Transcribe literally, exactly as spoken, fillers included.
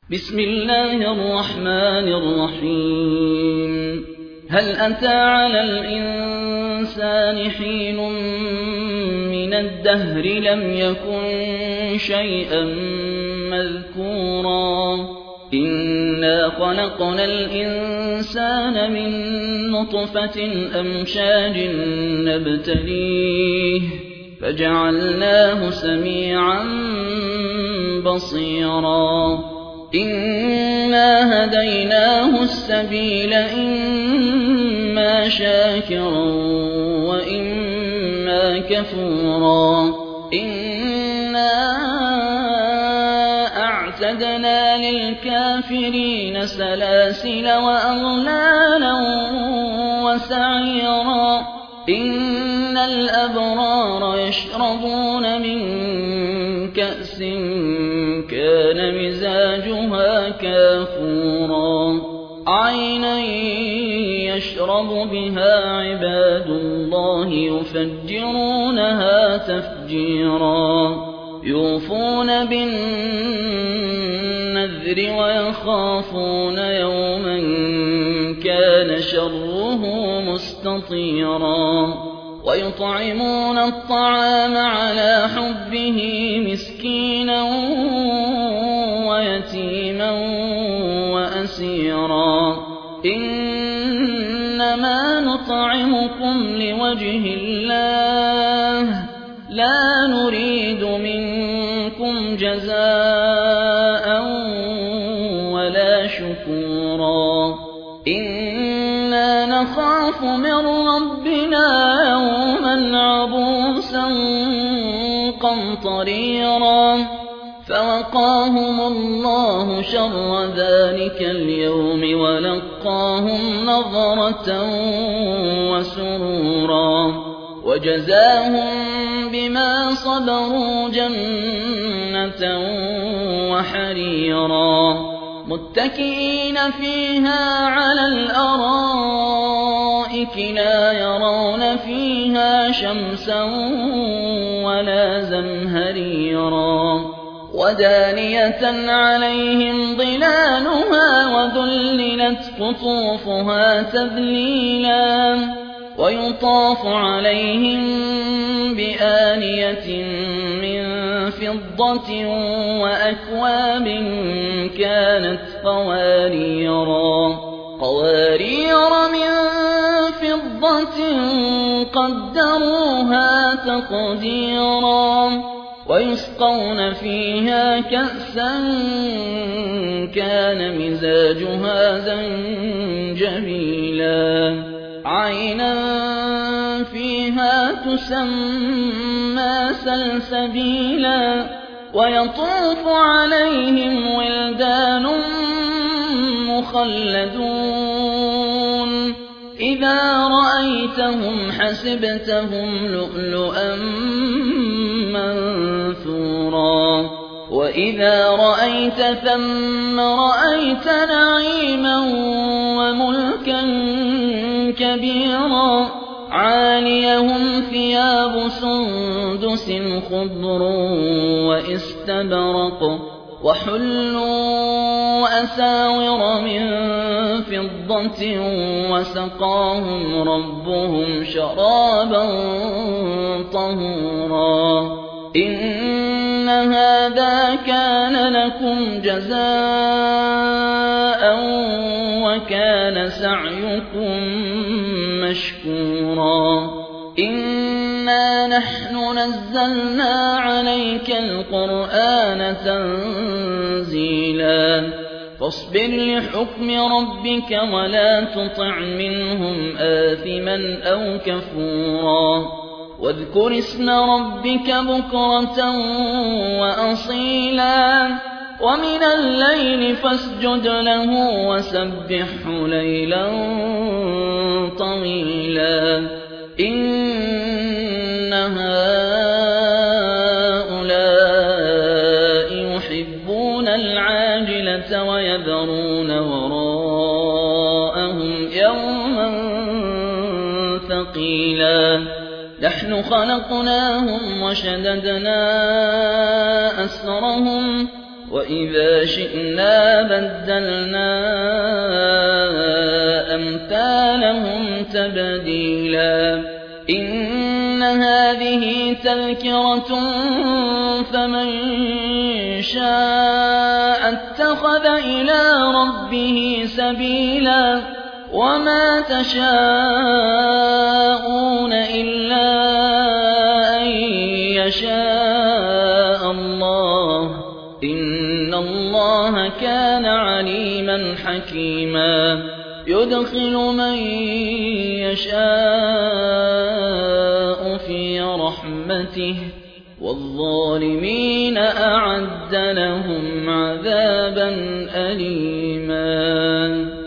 بسم الله الرحمن الرحيم هل أتى على الإنسان حين من الدهر لم يكن شيئا مذكورا إنا خلقنا الإنسان من نطفة أمشاج نبتليه فجعلناه سميعا بصيرا إنا هديناه السبيل إما شاكرا وإما كفورا إنا أعتدنا للكافرين سلاسل وأغلالا وسعيرا إن الأبرار يشربون من كأس كان مزاجها كافورا عينا يشرب بها عباد الله يفجرونها تفجيرا يوفون بالنذر ويخافون يوما كان شره مستطيرا ويطعمون الطعام على حبه مسكينا ويتيما وأسيرا إنما نطعمكم لوجه الله لا نريد منكم جزاء ولا شكورا إنا نخاف من ربنا يوما عبوسا قمطريرا فوقاهم الله شر ذلك اليوم ولقاهم نظرة وسرورا وجزاهم بما صبروا جنة وحريرا متكئين فيها على الأرائك لا يرون فيها شمسا ولا زمهريرا ودانية عليهم ظلالها وذللت قطوفها تذليلا ويطاف عليهم بآنية من فضة وأكواب كانت قواريرا قوارير من فضة قدروها تقديرا ويسقون فيها كأسا كان مزاجها زنجبيلا عينا فيها تسمى سلسبيلا ويطوف عليهم ولدان مخلدون إذا رأيتهم حسبتهم لؤلؤا منثورا وإذا رأيت ثم رأيت نعيما وملكا كبيرا عاليهم ثياب سندس خضر واستبرق وحلوا أساور من فضة وسقاهم ربهم شرابا طهورا إن هذا كان لكم جزاء وكان سعيكم مشكورا إنا نحن نزلنا عليك القرآن تنزيلا فاصبر لحكم ربك ولا تطع منهم آثما أو كفورا واذكر اسم ربك بكرة وأصيلا ومن الليل فاسجد له وسبحه ليلا طويلا إن هؤلاء يحبون العاجلة ويذرون وراءهم يوما ثقيلا نحن خلقناهم وشددنا أسرهم وإذا شئنا بدلنا أمثالهم تبديلا إن هذه تذكرة فمن شاء اتخذ إلى ربه سبيلا وما تشاءون إلا أن يشاء الله إن الله كان عليما حكيما يدخل من يشاء في رحمته والظالمين أعد لهم عذابا أليما.